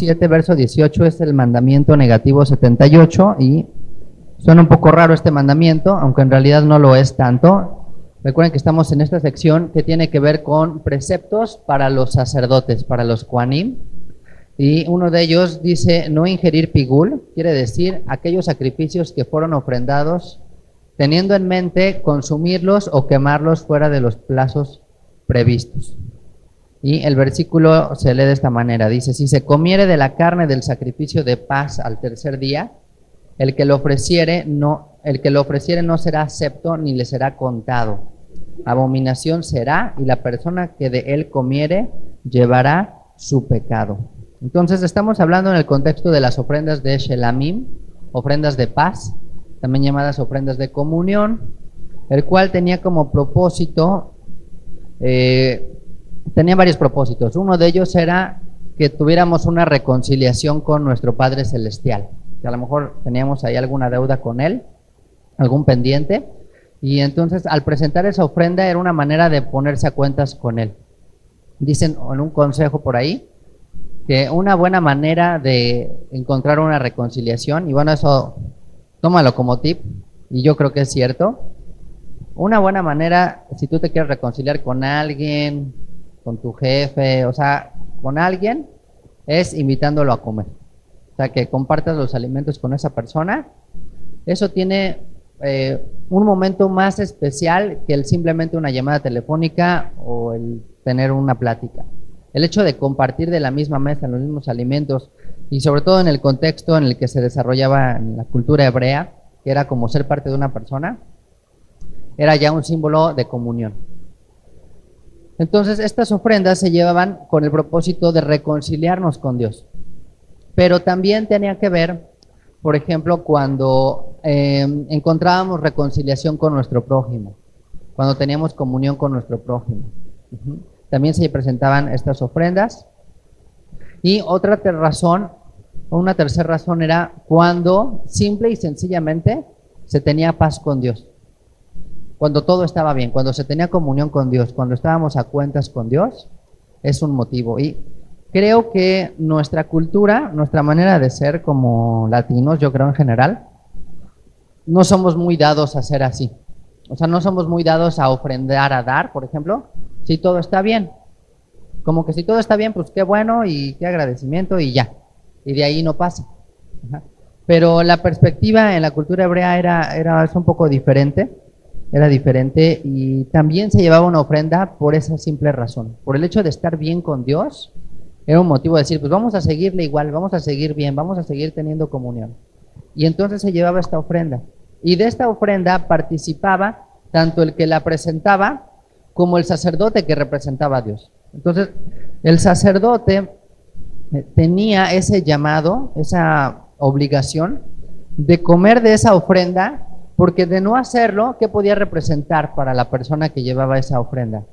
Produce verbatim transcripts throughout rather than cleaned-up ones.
siete, verso dieciocho, es el mandamiento negativo setenta y ocho, y suena un poco raro este mandamiento, aunque en realidad no lo es tanto. Recuerden que estamos en esta sección que tiene que ver con preceptos para los sacerdotes, para los Kohanim, y uno de ellos dice no ingerir pigul, quiere decir aquellos sacrificios que fueron ofrendados teniendo en mente consumirlos o quemarlos fuera de los plazos previstos. Y el versículo se lee de esta manera, dice: si se comiere de la carne del sacrificio de paz al tercer día, el que lo ofreciere no, el que lo ofreciere no será acepto ni le será contado. Abominación será, y la persona que de él comiere llevará su pecado. Entonces estamos hablando en el contexto de las ofrendas de Shelamim, ofrendas de paz, también llamadas ofrendas de comunión, el cual tenía como propósito, eh, tenía varios propósitos. Uno de ellos era que tuviéramos una reconciliación con nuestro Padre Celestial, que a lo mejor teníamos ahí alguna deuda con Él, algún pendiente, y entonces al presentar esa ofrenda era una manera de ponerse a cuentas con Él. Dicen en un consejo por ahí, que una buena manera de encontrar una reconciliación, y bueno, eso tómalo como tip, y yo creo que es cierto, una buena manera, si tú te quieres reconciliar con alguien, con tu jefe, o sea, con alguien, es invitándolo a comer. O sea, que compartas los alimentos con esa persona. Eso tiene eh, un momento más especial que el simplemente una llamada telefónica o el tener una plática. El hecho de compartir de la misma mesa los mismos alimentos, y sobre todo en el contexto en el que se desarrollaba en la cultura hebrea, que era como ser parte de una persona, era ya un símbolo de comunión. Entonces estas ofrendas se llevaban con el propósito de reconciliarnos con Dios, pero también tenía que ver, por ejemplo, cuando eh, encontrábamos reconciliación con nuestro prójimo, cuando teníamos comunión con nuestro prójimo. Uh-huh. También se presentaban estas ofrendas. Y otra ter- razón, o una tercera razón, era cuando simple y sencillamente se tenía paz con Dios. Cuando todo estaba bien, cuando se tenía comunión con Dios, cuando estábamos a cuentas con Dios, es un motivo. Y creo que nuestra cultura, nuestra manera de ser como latinos, yo creo en general, no somos muy dados a ser así. O sea, no somos muy dados a ofrendar, a dar, por ejemplo, si todo está bien. Como que si todo está bien, pues qué bueno y qué agradecimiento y ya. Y de ahí no pasa. Ajá. Pero la perspectiva en la cultura hebrea era, era es un poco diferente. Era diferente, y también se llevaba una ofrenda por esa simple razón. Por el hecho de estar bien con Dios, era un motivo de decir, pues vamos a seguirle igual, vamos a seguir bien, vamos a seguir teniendo comunión. Y entonces se llevaba esta ofrenda. Y de esta ofrenda participaba tanto el que la presentaba como el sacerdote que representaba a Dios. Entonces, el sacerdote tenía ese llamado, esa obligación de comer de esa ofrenda, porque de no hacerlo, ¿qué podía representar para la persona que llevaba esa ofrenda?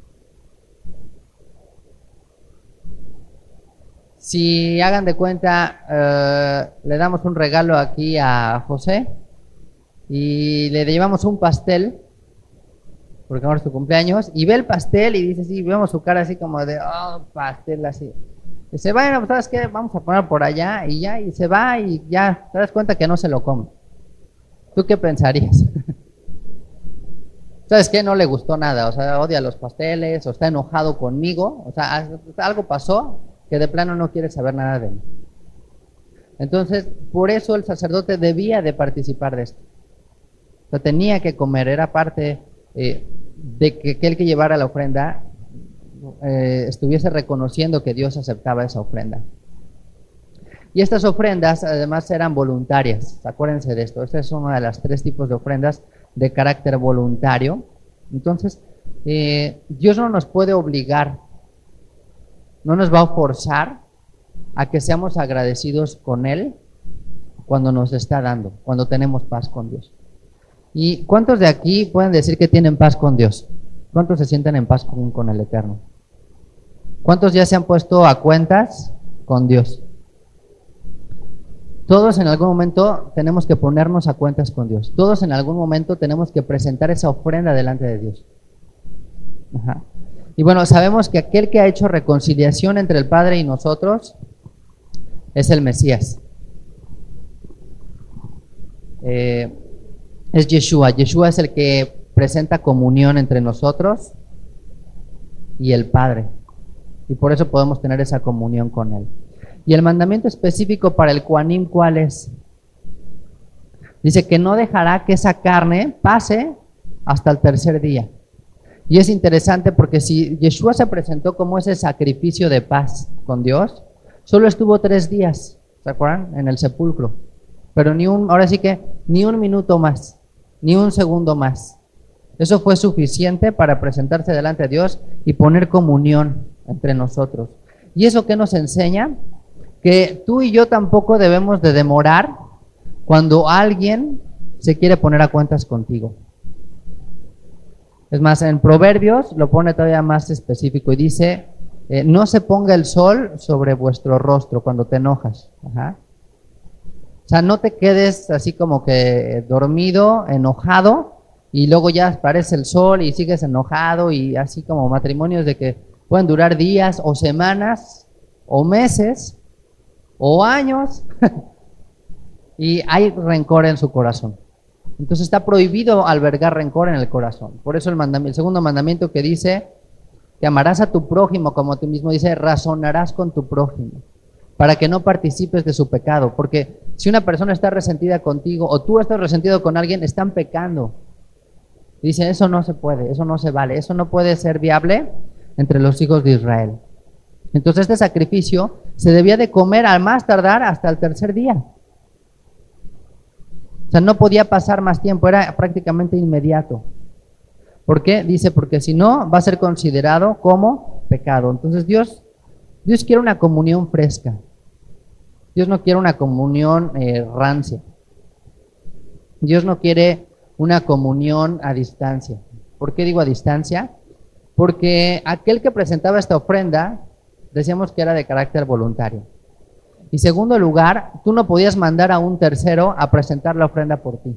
Si hagan de cuenta, eh, le damos un regalo aquí a José y le llevamos un pastel, porque ahora es su cumpleaños, y ve el pastel y dice, sí, vemos su cara así como de, oh, pastel así. Y se va, bueno, ¿sabes qué? Vamos a poner por allá, y ya, y se va, y ya, te das cuenta que no se lo come. ¿Tú qué pensarías? ¿Sabes qué? No le gustó nada, o sea, odia los pasteles, o está enojado conmigo, o sea, algo pasó que de plano no quiere saber nada de mí. Entonces, por eso el sacerdote debía de participar de esto. O sea, tenía que comer, era parte eh, de que aquel que llevara la ofrenda eh, estuviese reconociendo que Dios aceptaba esa ofrenda. Y estas ofrendas además eran voluntarias, acuérdense de esto, esta es una de las tres tipos de ofrendas de carácter voluntario. Entonces, eh, Dios no nos puede obligar, no nos va a forzar a que seamos agradecidos con Él cuando nos está dando, cuando tenemos paz con Dios. ¿Y cuántos de aquí pueden decir que tienen paz con Dios? ¿Cuántos se sienten en paz con, con el Eterno? ¿Cuántos ya se han puesto a cuentas con Dios? Todos en algún momento tenemos que ponernos a cuentas con Dios. Todos en algún momento tenemos que presentar esa ofrenda delante de Dios. Ajá. Y bueno, sabemos que aquel que ha hecho reconciliación entre el Padre y nosotros es el Mesías. Eh, es Yeshua. Yeshua es el que presenta comunión entre nosotros y el Padre. Y por eso podemos tener esa comunión con Él. Y el mandamiento específico para el Kohanim, ¿cuál es? Dice que no dejará que esa carne pase hasta el tercer día. Y es interesante porque si Yeshua se presentó como ese sacrificio de paz con Dios, solo estuvo tres días, ¿se acuerdan? En el sepulcro. Pero ni un, ahora sí que ni un minuto más, ni un segundo más. Eso fue suficiente para presentarse delante de Dios y poner comunión entre nosotros. ¿Y eso qué nos enseña? Que tú y yo tampoco debemos de demorar cuando alguien se quiere poner a cuentas contigo. Es más, en Proverbios lo pone todavía más específico y dice, eh, no se ponga el sol sobre vuestro rostro cuando te enojas. Ajá. O sea, no te quedes así como que dormido, enojado, y luego ya aparece el sol y sigues enojado, y así como matrimonios de que pueden durar días o semanas o meses o años y hay rencor en su corazón. Entonces está prohibido albergar rencor en el corazón. Por eso el, mandamiento, el segundo mandamiento que dice que amarás a tu prójimo como a ti mismo, dice razonarás con tu prójimo para que no participes de su pecado. Porque si una persona está resentida contigo o tú estás resentido con alguien, están pecando. Dice, eso no se puede, eso no se vale, eso no puede ser viable entre los hijos de Israel. Entonces este sacrificio se debía de comer al más tardar hasta el tercer día. O sea, no podía pasar más tiempo, era prácticamente inmediato. ¿Por qué? Dice, porque si no, va a ser considerado como pecado. Entonces Dios, Dios quiere una comunión fresca. Dios no quiere una comunión eh, rancia. Dios no quiere una comunión a distancia. ¿Por qué digo a distancia? Porque aquel que presentaba esta ofrenda, decíamos que era de carácter voluntario. Y segundo lugar, tú no podías mandar a un tercero a presentar la ofrenda por ti.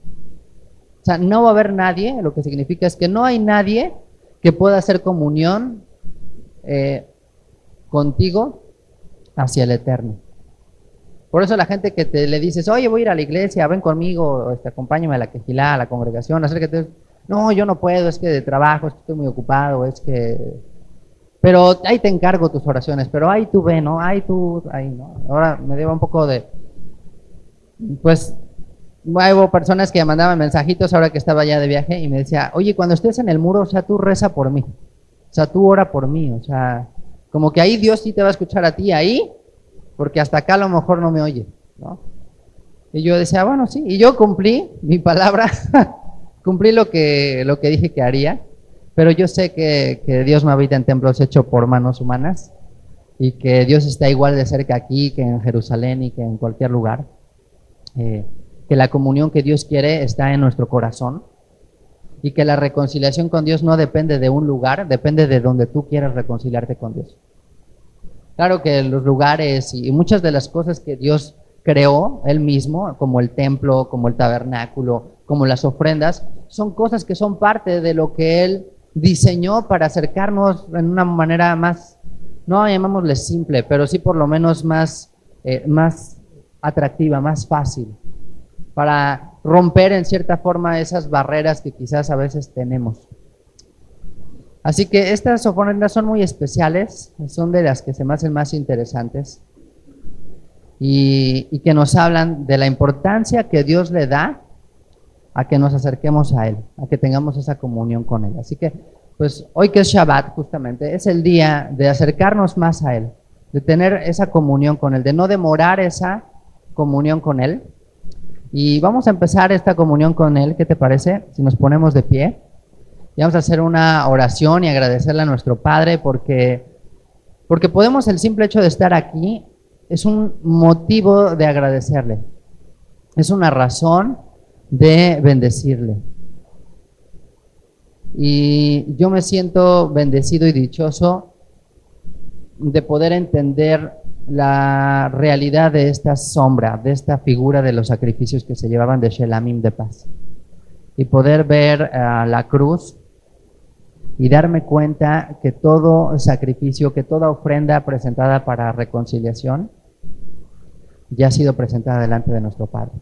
O sea, no va a haber nadie, lo que significa es que no hay nadie que pueda hacer comunión eh, contigo hacia el Eterno. Por eso la gente que te le dices, oye, voy a ir a la iglesia, ven conmigo, este, acompáñame a la quejilá, a la congregación, acércate. No, yo no puedo, es que de trabajo, es que estoy muy ocupado, es que... Pero ahí te encargo tus oraciones, pero ahí tú ve, ¿no? Ahí tú, ahí, ¿no? Ahora me lleva un poco de... Pues, hubo personas que me mandaban mensajitos ahora que estaba ya de viaje y me decía, oye, cuando estés en el muro, o sea, tú reza por mí. O sea, tú ora por mí, o sea, como que ahí Dios sí te va a escuchar a ti, ahí, porque hasta acá a lo mejor no me oye, ¿no? Y yo decía, bueno, sí, y yo cumplí mi palabra, cumplí lo que, lo que dije que haría. Pero yo sé que, que Dios no habita en templos hechos por manos humanas y que Dios está igual de cerca aquí que en Jerusalén y que en cualquier lugar. Eh, que la comunión que Dios quiere está en nuestro corazón y que la reconciliación con Dios no depende de un lugar, depende de donde tú quieras reconciliarte con Dios. Claro que los lugares y muchas de las cosas que Dios creó Él mismo, como el templo, como el tabernáculo, como las ofrendas, son cosas que son parte de lo que Él diseñó para acercarnos en una manera más, no llamémosle simple, pero sí por lo menos más, eh, más atractiva, más fácil, para romper en cierta forma esas barreras que quizás a veces tenemos. Así que estas ofrendas son muy especiales, son de las que se me hacen más interesantes y, y que nos hablan de la importancia que Dios le da a que nos acerquemos a Él, a que tengamos esa comunión con Él. Así que, pues, hoy que es Shabbat, justamente, es el día de acercarnos más a Él, de tener esa comunión con Él, de no demorar esa comunión con Él. Y vamos a empezar esta comunión con Él, ¿qué te parece? Si nos ponemos de pie, y vamos a hacer una oración y agradecerle a nuestro Padre, porque, porque podemos, el simple hecho de estar aquí, es un motivo de agradecerle, es una razón de bendecirle. Y yo me siento bendecido y dichoso de poder entender la realidad de esta sombra, de esta figura de los sacrificios que se llevaban de Shelamim de paz, y poder ver uh, la cruz y darme cuenta que todo sacrificio, que toda ofrenda presentada para reconciliación ya ha sido presentada delante de nuestro Padre.